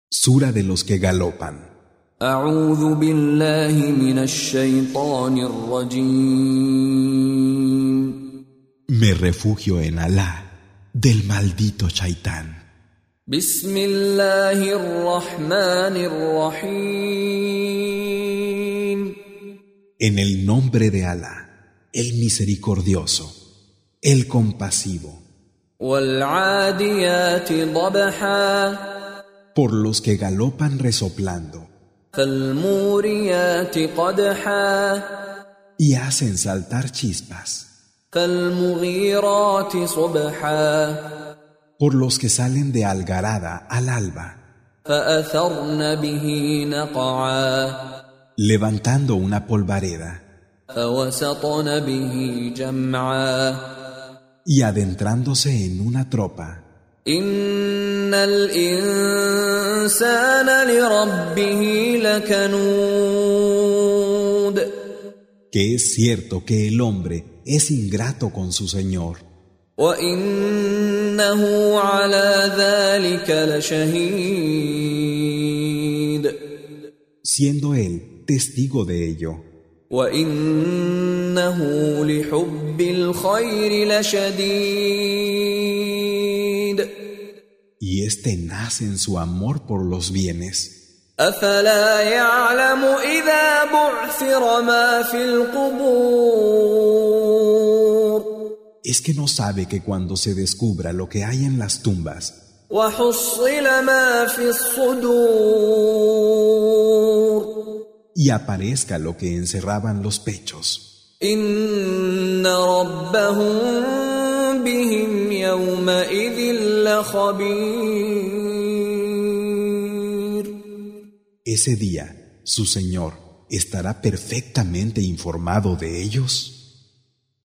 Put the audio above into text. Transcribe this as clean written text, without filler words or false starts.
Sura de los que galopan. أعوذ بالله من الشيطان الرجيم. Me refugio en Alá del maldito Chaitán. بسم الله الرحمن الرحيم. En el nombre de Alá, el misericordioso, el compasivo. والعاديات ضبحا. Por los que galopan resoplando فالموريات قدحا. y hacen saltar chispas. فالمغيرات صبحا. Por los que salen de algarada al alba, فأثرن به نقعا. levantando una polvareda فوسطن به جمعا. y adentrándose en una tropa. إن الإنسان لربه لكنود. Que es cierto que el hombre es ingrato con su Señor, وإنه على ذلك لشهيد. siendo él testigo de ello, وإنه لحب الخير لشديد. y es tenaz en su amor por los bienes. أفلا يعلم إذا بعثر ما في القبور. Es que no sabe que cuando se descubra lo que hay en las tumbas وحصل ما في الصدور. y aparezca lo que encerraban los pechos, إن ربهم بهم يومئذ لخبير. ese día su Señor estará perfectamente informado de ellos.